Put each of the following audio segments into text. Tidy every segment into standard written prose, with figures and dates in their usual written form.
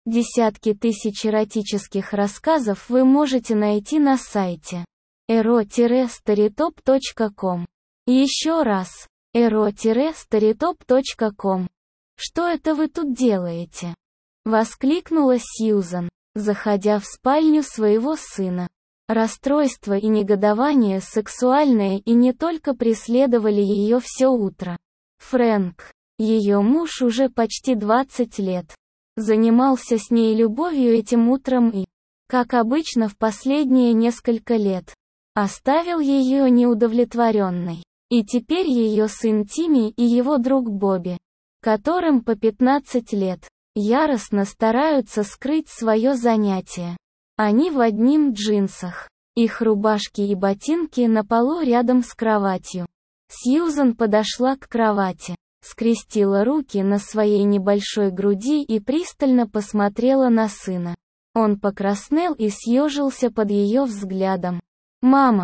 Десятки тысяч эротических рассказов вы можете найти на сайте ero-storytop.com. Еще раз, ero-storytop.com. «Что это вы тут делаете?» — воскликнула Сьюзан, заходя в спальню своего сына. Расстройство и негодование сексуальное и не только преследовали ее все утро. Фрэнк, ее муж уже почти 20 лет, занимался с ней любовью этим утром и, как обычно в последние несколько лет, оставил ее неудовлетворенной. И теперь ее сын Тимми и его друг Бобби, которым по 15 лет, яростно стараются скрыть свое занятие. Они в одних джинсах. Их рубашки и ботинки на полу рядом с кроватью. Сьюзан подошла к кровати, скрестила руки на своей небольшой груди и пристально посмотрела на сына. Он покраснел и съежился под ее взглядом. «Мама,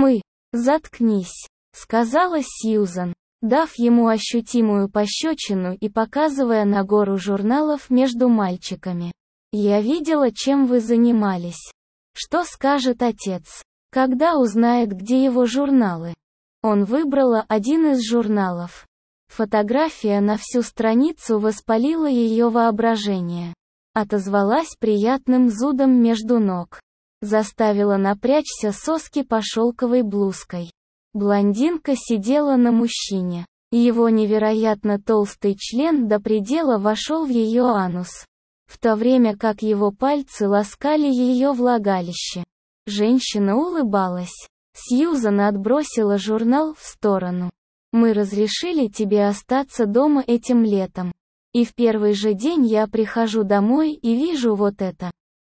заткнись», — сказала Сьюзан, дав ему ощутимую пощечину и показывая на гору журналов между мальчиками. «Я видела, чем вы занимались. Что скажет отец, когда узнает, где его журналы?» Он выбрала один из журналов. Фотография на всю страницу воспалила ее воображение. Отозвалась приятным зудом между ног. Заставила напрячься соски по шелковой блузкой. Блондинка сидела на мужчине. Его невероятно толстый член до предела вошел в ее анус, в то время как его пальцы ласкали ее влагалище. Женщина улыбалась. Сьюзан отбросила журнал в сторону. «Мы разрешили тебе остаться дома этим летом. И в первый же день я прихожу домой и вижу вот это».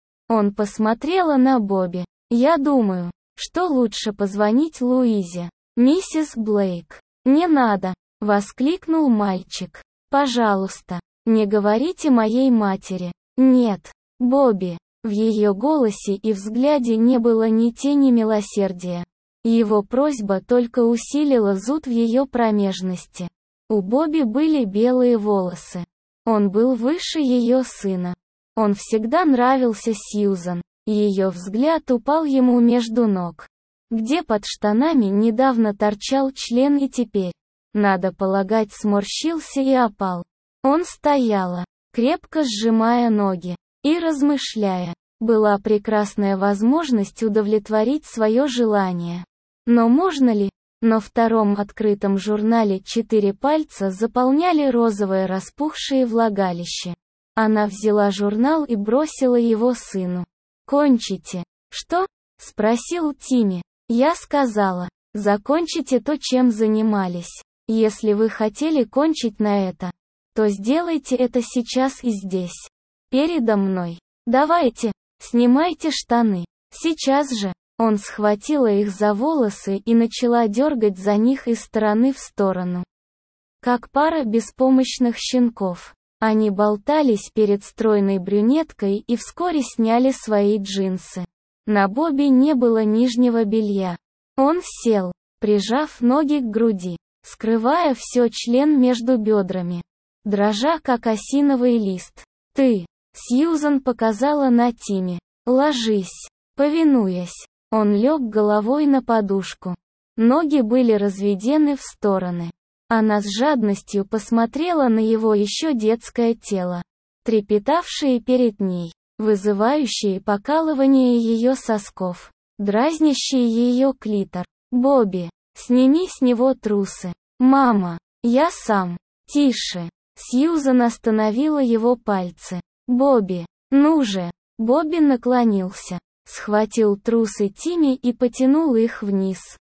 Он посмотрела на Бобби. «Я думаю, что лучше позвонить Луизе. Миссис Блейк». «Не надо», — воскликнул мальчик. «Пожалуйста, не говорите моей матери». «Нет, Бобби». В ее голосе и взгляде не было ни тени милосердия. Его просьба только усилила зуд в ее промежности. У Бобби были белые волосы. Он был выше ее сына. Он всегда нравился Сьюзан. Ее взгляд упал ему между ног, где под штанами недавно торчал член и теперь, надо полагать, сморщился и опал. Он стояла, крепко сжимая ноги, и размышляя. Была прекрасная возможность удовлетворить свое желание. Но можно ли? На втором открытом журнале 4 пальца заполняли розовое распухшее влагалище. Она взяла журнал и бросила его сыну. «Кончите». «Что?» — спросил Тимми. «Я сказала, закончите то, чем занимались. Если вы хотели кончить на это, то сделайте это сейчас и здесь. Передо мной. Давайте, снимайте штаны. Сейчас же». Он схватила их за волосы и начала дергать за них из стороны в сторону. Как пара беспомощных щенков. Они болтались перед стройной брюнеткой и вскоре сняли свои джинсы. На Бобби не было нижнего белья. Он сел, прижав ноги к груди, скрывая все член между бедрами, дрожа как осиновый лист. «Ты!» — Сьюзан показала на Тимми. «Ложись!» Повинуясь, он лег головой на подушку. Ноги были разведены в стороны. Она с жадностью посмотрела на его еще детское тело, трепетавшее перед ней, вызывающее покалывание ее сосков, дразнящее ее клитор. «Бобби, сними с него трусы». «Мама, я сам». «Тише». Сьюзан остановила его пальцы. «Бобби, ну же». Бобби наклонился, схватил трусы Тимми и потянул их вниз.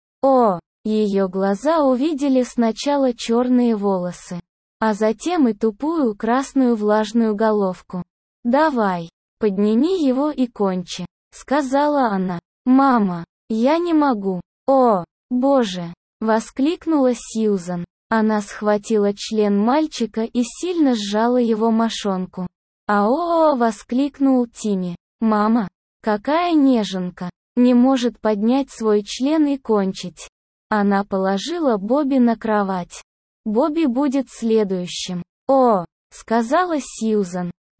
О! Ее глаза увидели сначала черные волосы, а затем и тупую красную влажную головку. «Давай, подними его и кончи», — сказала она. «Мама, я не могу». «О, боже!» — воскликнула Сьюзан. Она схватила член мальчика и сильно сжала его мошонку. «Ао!» — воскликнул Тимми. «Мама, какая неженка! Не может поднять свой член и кончить». Она положила Бобби на кровать. «Бобби будет следующим». «О!» — сказала Сьюзан.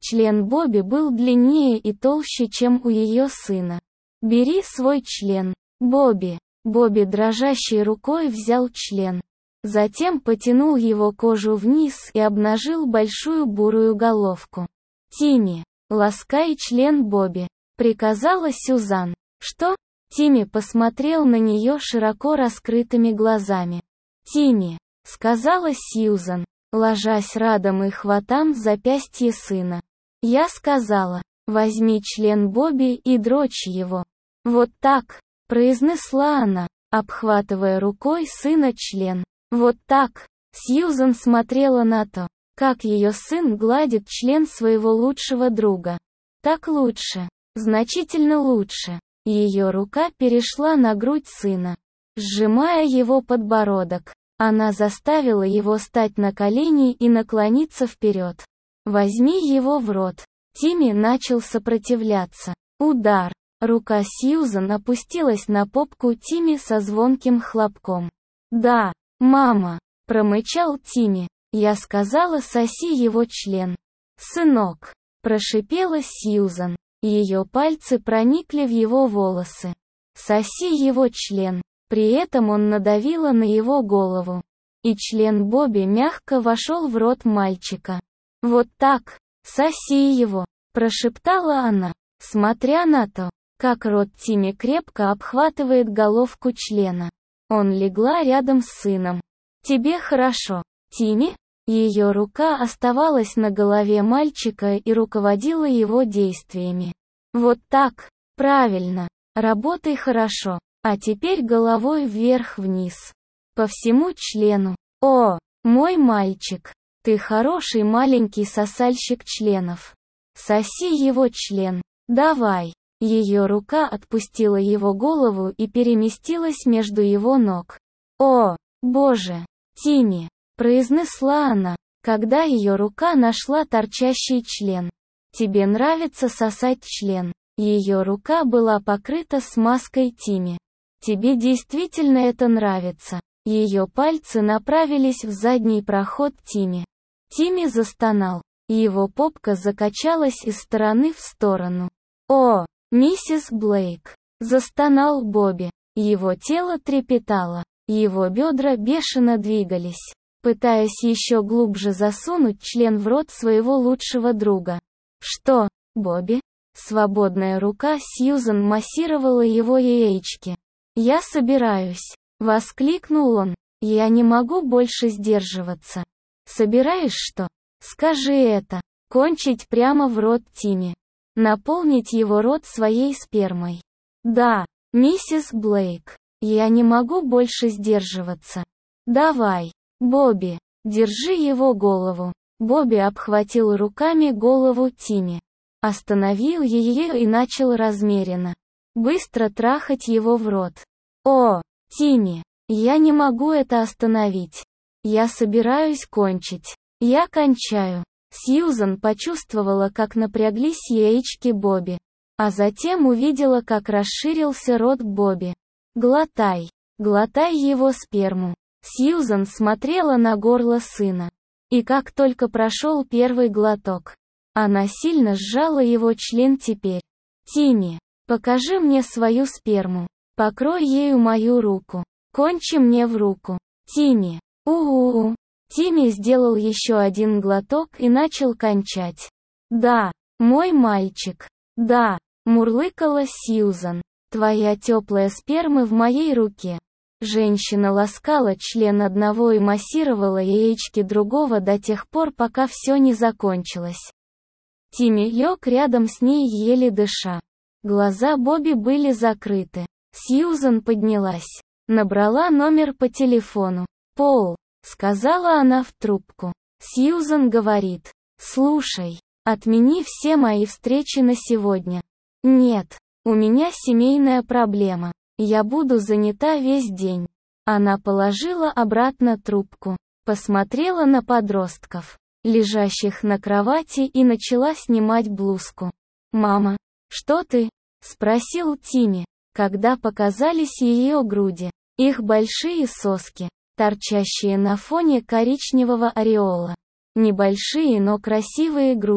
Член Бобби был длиннее и толще, чем у ее сына. «Бери свой член, Бобби». Бобби дрожащей рукой взял член. Затем потянул его кожу вниз и обнажил большую бурую головку. «Тимми, ласкай член Бобби», — приказала Сьюзан. «Что?» Тимми посмотрел на нее широко раскрытыми глазами. «Тимми», — сказала Сьюзан, ложась радом и хватам в запястье сына. «Я сказала, возьми член Бобби и дрочь его». «Вот так», — произнесла она, обхватывая рукой сына член. «Вот так». Сьюзан смотрела на то, как ее сын гладит член своего лучшего друга. Так лучше, значительно лучше. Ее рука перешла на грудь сына. Сжимая его подбородок, она заставила его стать на колени и наклониться вперед. «Возьми его в рот». Тимми начал сопротивляться. Удар. Рука Сьюзан опустилась на попку Тимми со звонким хлопком. «Да, мама», — промычал Тимми. «Я сказала, соси его член». «Сынок», — прошипела Сьюзан. Ее пальцы проникли в его волосы. «Соси его член». При этом он надавила на его голову. И член Бобби мягко вошел в рот мальчика. «Вот так, соси его», — прошептала она, смотря на то, как рот Тимми крепко обхватывает головку члена. Он легла рядом с сыном. «Тебе хорошо, Тимми?» Ее рука оставалась на голове мальчика и руководила его действиями. «Вот так, правильно, работай хорошо, а теперь головой вверх-вниз. По всему члену. О, мой мальчик, ты хороший маленький сосальщик членов. Соси его член, давай». Ее рука отпустила его голову и переместилась между его ног. «О, боже, Тимми», — произнесла она, когда ее рука нашла торчащий член. «Тебе нравится сосать член?» Ее рука была покрыта смазкой Тимми. «Тебе действительно это нравится?» Ее пальцы направились в задний проход Тимми. Тимми застонал, и его попка закачалась из стороны в сторону. «О, миссис Блейк!» — застонал Бобби. Его тело трепетало, его бедра бешено двигались, пытаясь еще глубже засунуть член в рот своего лучшего друга. «Что, Бобби?» Свободная рука Сьюзан массировала его яички. «Я собираюсь!» — воскликнул он. «Я не могу больше сдерживаться». «Собираешь что?» «Скажи это. Кончить прямо в рот Тимми. Наполнить его рот своей спермой». «Да, миссис Блейк. Я не могу больше сдерживаться». «Давай, Бобби, держи его голову». Бобби обхватил руками голову Тимми, остановил ее и начал размеренно, быстро трахать его в рот. «О, Тимми, я не могу это остановить. Я собираюсь кончить. Я кончаю». Сьюзан почувствовала, как напряглись яички Бобби, а затем увидела, как расширился рот Бобби. «Глотай, глотай его сперму». Сьюзан смотрела на горло сына. И как только прошел первый глоток, она сильно сжала его член теперь. «Тимми, покажи мне свою сперму. Покрой ею мою руку. Кончи мне в руку. Тимми». У-у-у. Тимми сделал еще один глоток и начал кончать. «Да, мой мальчик. Да», — мурлыкала Сьюзан. «Твоя теплая сперма в моей руке». Женщина ласкала член одного и массировала яички другого до тех пор, пока все не закончилось. Тимми лег рядом с ней, еле дыша. Глаза Бобби были закрыты. Сьюзан поднялась, набрала номер по телефону. «Пол», — сказала она в трубку. Сьюзан говорит: «Слушай, отмени все мои встречи на сегодня». «Нет, у меня семейная проблема. Я буду занята весь день». Она положила обратно трубку, посмотрела на подростков, лежащих на кровати, и начала снимать блузку. «Мама, что ты?» — спросил Тимми, когда показались ее груди, их большие соски, торчащие на фоне коричневого ореола. Небольшие, но красивые груди.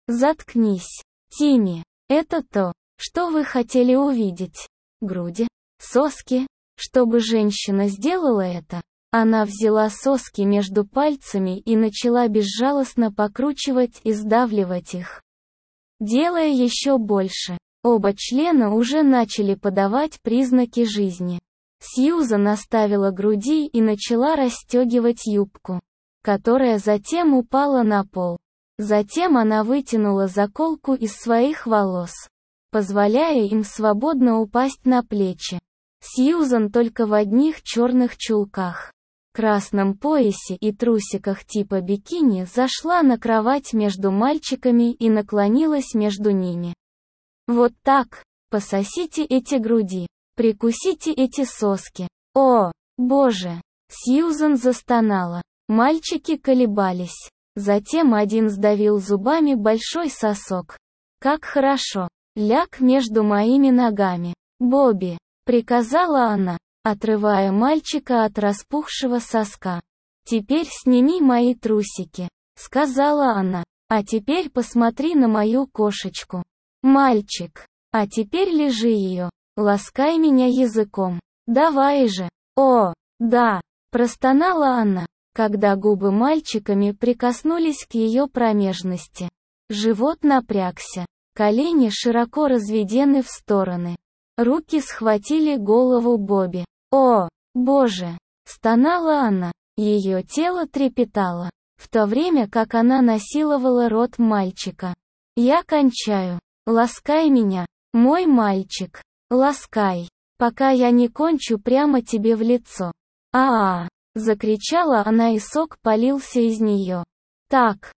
Заткнись. Тимми, это то, что вы хотели увидеть. Груди? Соски? Чтобы женщина сделала это, она взяла соски между пальцами и начала безжалостно покручивать и сдавливать их, делая еще больше. Оба члена уже начали подавать признаки жизни. Сьюзан оставила груди и начала расстегивать юбку, которая затем упала на пол. Затем она вытянула заколку из своих волос, позволяя им свободно упасть на плечи. Сьюзан только в одних черных чулках, красном поясе и трусиках типа бикини зашла на кровать между мальчиками и наклонилась между ними. Вот так, пососите эти груди, прикусите эти соски. О, боже! Сьюзан застонала. Мальчики колебались. Затем один сдавил зубами большой сосок. Как хорошо. Ляг между моими ногами. Бобби, приказала она, отрывая мальчика от распухшего соска. Теперь сними мои трусики, сказала она. А теперь посмотри на мою кошечку. Мальчик, а теперь лижи ее, ласкай меня языком. Давай же. О, да, простонала она, когда губы мальчиками прикоснулись к ее промежности. Живот напрягся, колени широко разведены в стороны. Руки схватили голову Бобби. О, боже! Стонала она, ее тело трепетало, в то время как она насиловала рот мальчика. Я кончаю. Ласкай меня, мой мальчик. Ласкай, пока я не кончу прямо тебе в лицо. А-а! Закричала она, и сок полился из нее. Так,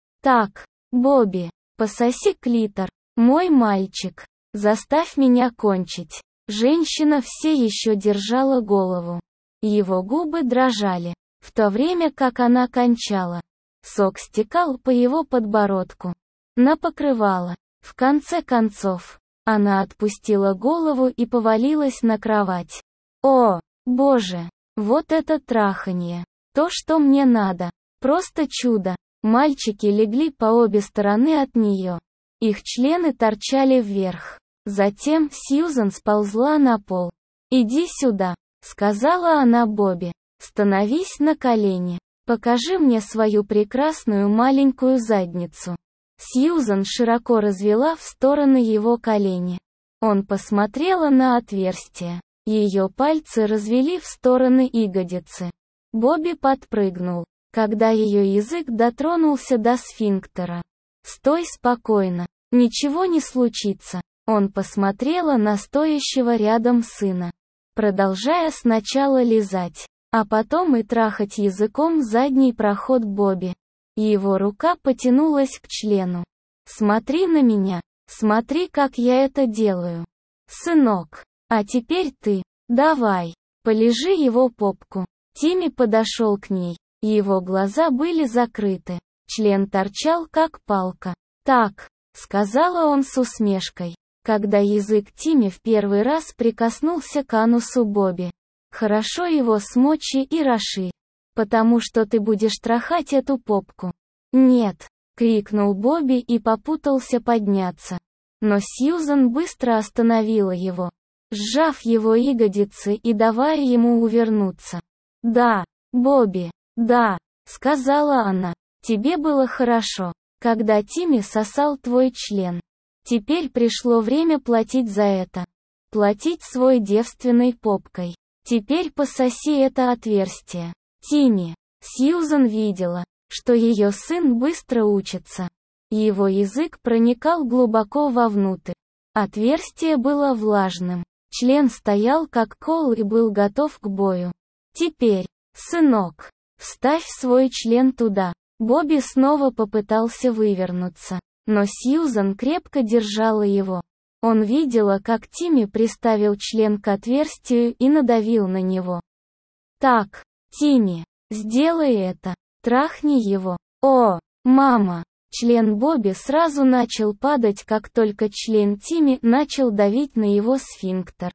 Бобби, пососи клитор, мой мальчик. Заставь меня кончить. Женщина все еще держала голову. Его губы дрожали, в то время как она кончала. Сок стекал по его подбородку на покрывало. В конце концов, она отпустила голову и повалилась на кровать. О, боже! Вот это траханье. То, что мне надо. Просто чудо. Мальчики легли по обе стороны от нее. Их члены торчали вверх. Затем Сьюзан сползла на пол. «Иди сюда», — сказала она Бобби. «Становись на колени. Покажи мне свою прекрасную маленькую задницу». Сьюзан широко развела в стороны его колени. Он посмотрела на отверстие. Ее пальцы развели в стороны ягодицы. Бобби подпрыгнул, когда ее язык дотронулся до сфинктера. «Стой спокойно, ничего не случится». Он посмотрела на стоящего рядом сына, продолжая сначала лизать, а потом и трахать языком задний проход Бобби. Его рука потянулась к члену. «Смотри на меня, смотри, как я это делаю. Сынок, а теперь ты, давай, полижи его попку». Тимми подошел к ней, его глаза были закрыты, член торчал как палка. «Так», — сказала он с усмешкой, когда язык Тимми в первый раз прикоснулся к анусу Бобби. «Хорошо его смочи и роши, потому что ты будешь трахать эту попку». «Нет», — крикнул Бобби и попутался подняться. Но Сьюзан быстро остановила его, сжав его ягодицы и давая ему увернуться. «Да, Бобби, да», — сказала она, — «тебе было хорошо, когда Тимми сосал твой член. Теперь пришло время платить за это. Платить свой девственной попкой. Теперь пососи это отверстие. Тимми». Сьюзан видела, что ее сын быстро учится. Его язык проникал глубоко вовнутрь. Отверстие было влажным. Член стоял как кол и был готов к бою. «Теперь, сынок, вставь свой член туда». Бобби снова попытался вывернуться, но Сьюзан крепко держала его. Он видела, как Тимми приставил член к отверстию и надавил на него. «Так, Тимми, сделай это, трахни его». «О, мама!» Член Бобби сразу начал падать, как только член Тимми начал давить на его сфинктер.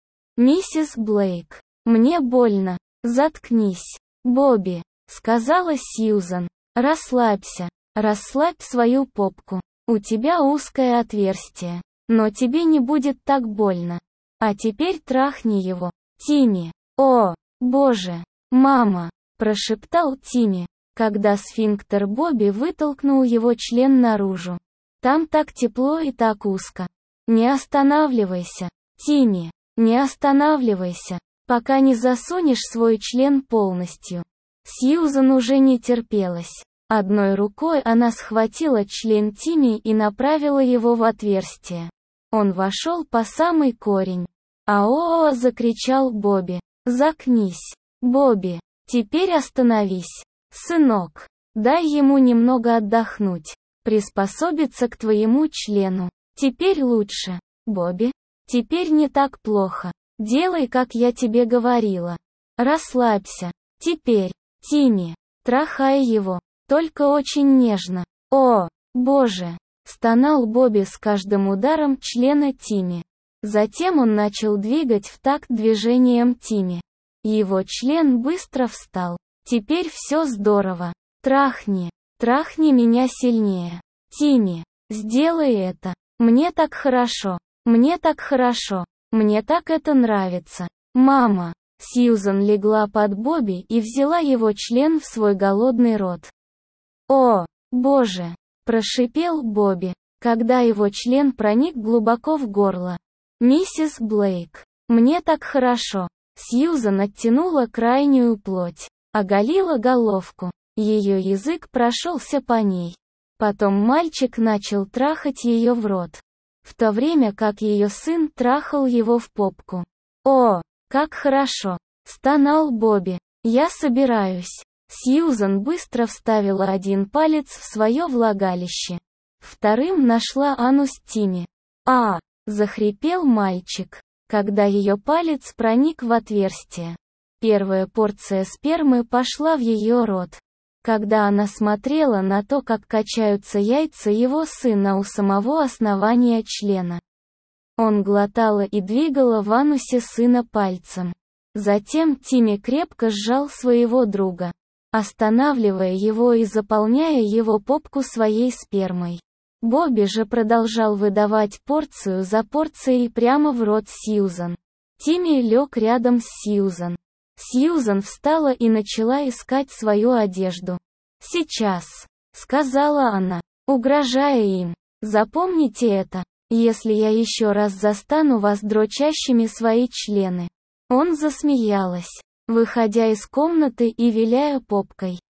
«Миссис Блейк, мне больно. Заткнись, Бобби», — сказала Сьюзан. «Расслабься, расслабь свою попку. У тебя узкое отверстие, но тебе не будет так больно. А теперь трахни его, Тимми. О, боже, мама, прошептал Тимми, когда сфинктер Бобби вытолкнул его член наружу. Там так тепло и так узко. Не останавливайся, Тимми, не останавливайся, пока не засунешь свой член полностью. Сьюзан уже не терпелась. Одной рукой она схватила член Тимми и направила его в отверстие. Он вошел по самый корень. «Ао!» — закричал Бобби. «Заткнись, Бобби, теперь остановись. Сынок, дай ему немного отдохнуть, приспособиться к твоему члену. Теперь лучше, Бобби, теперь не так плохо. Делай, как я тебе говорила. Расслабься. Теперь, Тимми, трахай его, только очень нежно. О, боже!» — стонал Бобби с каждым ударом члена Тимми. Затем он начал двигать в такт движением Тимми. Его член быстро встал. «Теперь все здорово. Трахни меня сильнее. Тимми, сделай это. Мне так хорошо. Мне так хорошо. Мне так это нравится. Мама!» Сьюзан легла под Бобби и взяла его член в свой голодный рот. «О, боже!» – прошипел Бобби, когда его член проник глубоко в горло. «Миссис Блейк, мне так хорошо». Сьюзан оттянула крайнюю плоть, оголила головку. Ее язык прошелся по ней. Потом мальчик начал трахать ее в рот, в то время как ее сын трахал его в попку. «О, как хорошо!» – стонал Бобби. «Я собираюсь». Сьюзан быстро вставила один палец в свое влагалище. Вторым нашла анус Тимми. «А!» – захрипел мальчик, когда ее палец проник в отверстие. Первая порция спермы пошла в ее рот. Когда она смотрела на то, как качаются яйца его сына у самого основания члена. Он глотала и двигала в анусе сына пальцем. Затем Тимми крепко сжал своего друга, останавливая его и заполняя его попку своей спермой. Бобби же продолжал выдавать порцию за порцией прямо в рот Сьюзан. Тимми лег рядом с Сьюзан. Сьюзан встала и начала искать свою одежду. «Сейчас», — сказала она, угрожая им, — «запомните это, если я еще раз застану вас дрочащими свои члены». Он засмеялась, выходя из комнаты и виляя попкой.